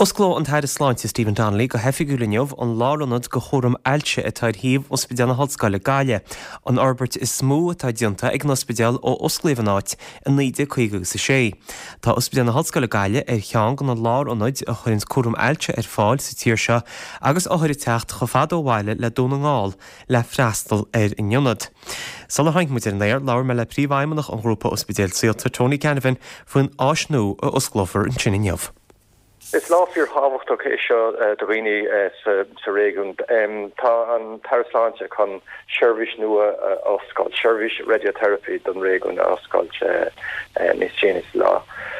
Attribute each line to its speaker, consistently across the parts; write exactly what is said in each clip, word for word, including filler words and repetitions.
Speaker 1: Oscló an tair sláinte Stephen Donnelly go hefiúlaineh an lárannad go chóram ailte a taid híomh ospidéalna Hallscoile Gaile. An Albert is smó atá dianta ag an ospidéal ó Osclaíonáit in naoide chuige sa sé. Tá ospidéalna Hallscoile Gaile ar cheann gan an lárannad a chuirn chóram ailte ar fáil sa tír seo agus áthir techt go fad ó bhaile le dúna ngáil le freastal ar inionad. Sal a haint mu ar néir láir me le príomhaimeach an grúpa ospidéal síalta Tony Canavan faoin áisnú a Osclófar in Trininiamh.
Speaker 2: It's láfíor hábhachtach is seo do bhaoine sa réigiún. Tá an tarasláinte chun seirbhís nua oscailt, seirbhís radiotherapy don réigiún a oscailt níos déanaí lá.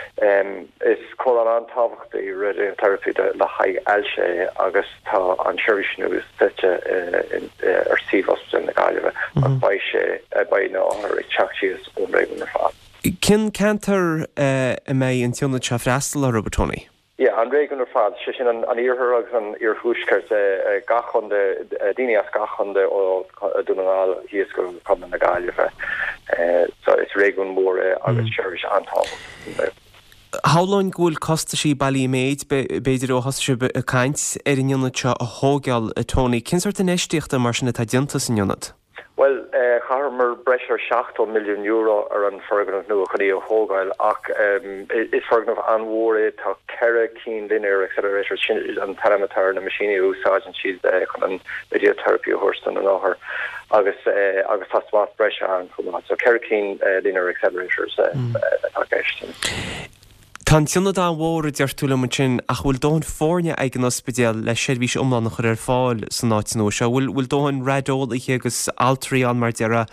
Speaker 2: Is chomh an tábhachtaí radiotherapy le haigh ailse agus tá an seirbhís nua suite ar Síomh Hospital na Gaillimhe an baidh sé baidh ná ar ag teachtaíos ón réigiún ar fad.
Speaker 1: Cin cantar i mé an tionna te freastal ar Robertoni?
Speaker 2: Yeah, an réigiún ar fad, sé sin an iarthar agus an iarthúscairt gachonde, daoine as gachonde ó dúnaáil híos go chum na Gaillimhe. So it's réigiún mór agus seirbhís antábhacht.
Speaker 1: Háláin gúil costa sí bailí méid beidir ó hosta sé a caint ar in ionad seo a thógeal a Tony. Cin sort an éisteachta mar sin atá dianta san ionad?
Speaker 2: Well, uh, charmer breisir seachtain milliún euro ar an fergan nua chuí ó thógáil ach um, is fergan an mhór tá ceire cín linear accelerator an parameter na machine úsáid siad chun an radiotherapy thuirstan an áthar agus uh, agus tá smart breisir an chumá. So ceire cín uh, linear accelerators uh, mm. uh, agéistin.
Speaker 1: Tá tionna dá mhór a deartúla mu sin ach bhfuil dóin fórne ag an ospidéal le seirbhís iomlán chuir ar fáil san náit nó seo. Bhfuil bhfuil dóin radóil ige agus altraí an mar deara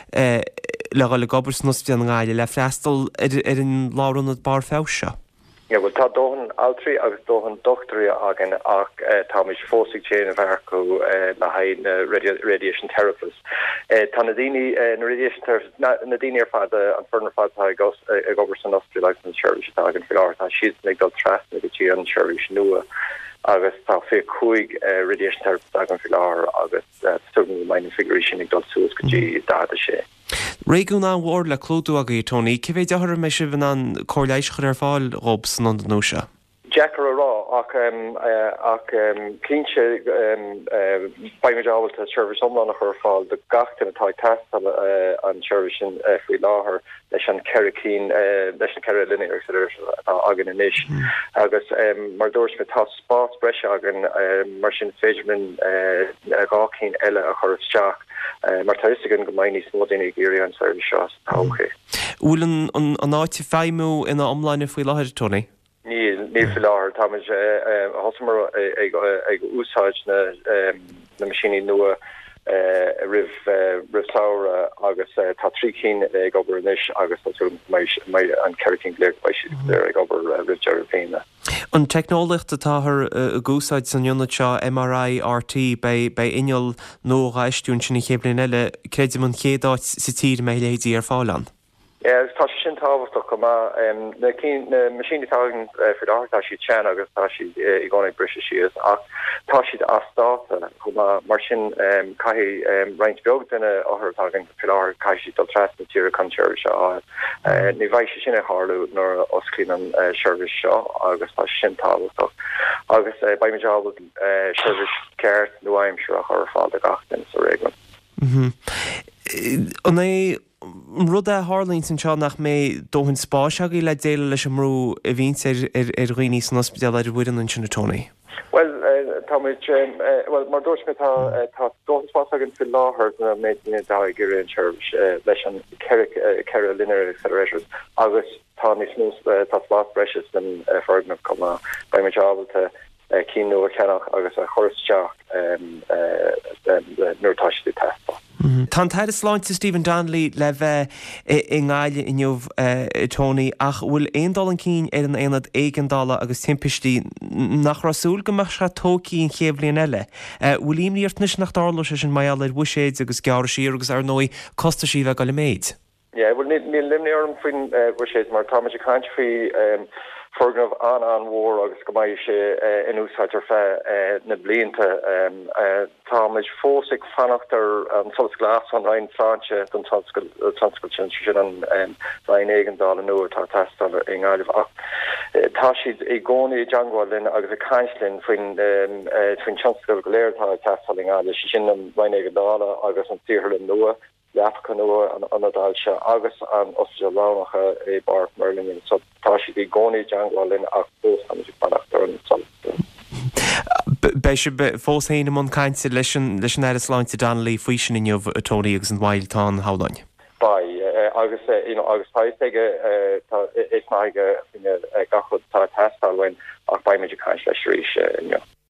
Speaker 1: le gáil le gobar san ospidéal na Gaile le freastal ar an lárannad bar fáise.
Speaker 2: Ja, well, tá dóhan altraí agus dóhan doctorí agan ach tá mis fósaigh chéan a bharcu le haid na radiation therapists. Tá na daoine na radiation therapists na daoine ar fad an fernar fad tá ag obair san ospidéal agus an seirbhís agan fiáir tá siad ag dul trasna go dtí an seirbhís nua agus tá fé chuig radiation therapists agan fiáir agus stúgan main figurí sin ag dul suas go dtí dáda sé.
Speaker 1: Réigiún an mhór le clúdú agaí Tony, cibhé deathar me si bhín an cóirléis chuir ar fáil rob san an nóise?
Speaker 2: Jackar a rá ach ach cínse baimimeábhailte seirbhís iomlán chuir fáil de gachtain atá teastal an seirbhís sin faoi láthair leis an ceire cín leis an ceire linear agan inis agus mar dúirs me tá spás breise agan mar sin féidirmin gácín eile a chur isteach mar taistegan go maithní smódaine géirí an seirbhís seo táché.
Speaker 1: Bhfuil an áiti feimú ina omláine faoi láthair, Tony?
Speaker 2: Níl níl fi láthir tá hosamar ag úsáid na machine nua rih rih saoire agus tá trí cín ag obair inis agus an ceire cín léir ag obair rih Européine.
Speaker 1: An technolacht atá a gúsáid san ionad seo M R I R T bei inol nó gáistún sin chéblin eile creidim an chéadáit sa tír mé léidí ar fálan.
Speaker 2: Yeah, tá sin táhachtach go má na machine tágan fir tá si tean agus tá si i gcónaí brise sios ach tá siad astáta go mar sin caihí roinnt beag duine áthirtágan fiáir caiisi dul tras na tíre canseir seo ní bhaid sé sinna háú nar osclín an seirbhís seo agus tá sin táhachtach agus baimimeábal seirbhís ceart nó aimimseú a chur fáil a gachtain sa réigiún.
Speaker 1: An é rud a hálín san seo nach mé dóhann spáiseagaí le déile leis an mrú a bhíns ar roioine san ospidéal ar bhuian an sinna Tony?
Speaker 2: Well, tá well mar dúirs me tá tá dóhann spáiseagan fi láthair na méid dá gur an seirbhís leis an ceire linear accelerators agus tá níos mú tá spás breis den fergnamh comma baimimeábalta cín nua ceannach agus a choristeach nuairtáiste testa.
Speaker 1: Tá tair sláinte Stephen Donnelly le bheith i ngáile inniuh Tony ach bhfuil aondal an cín ar an éonad éigeandála agus timpistí nach rasúil gomach se tócíín chéblionn eile. Bhfuil íomníochtnis nach dála sé sin maiall ar bhuiséid agus gear sí agus ar nói costa sí bheith go le méid.
Speaker 2: Yeah, well ní limní orm faoin bhuiséid mar tá sé caiint faoi Fergnamh an an war agus go mai sé in úsáidir fe na blianta tá is fósig fanachtar an sos glas an rein Franse don transkul sin an rein eigendal an nuair tá testal in gáilh ach tá siad i gcónaí Jangualin agus a caiislinn faoin faoin transkul goléirtá testal in gáilh sin an rein eigendala agus an tíorlin nua Africa nua an anadalse agus an Australianacha é bar Merlin so tá siad i gcónaí Jangualin ach fós an fanachtar an sol.
Speaker 1: Bei se fós héine man caiinte leis leis an Erisláinte Donnelly faoi sin inniuh atóí agus an bhailtán hálainn.
Speaker 2: Bai agus agus táige is naige gachud tá testáilhain ach baimiidir caiint leis ríis inniu.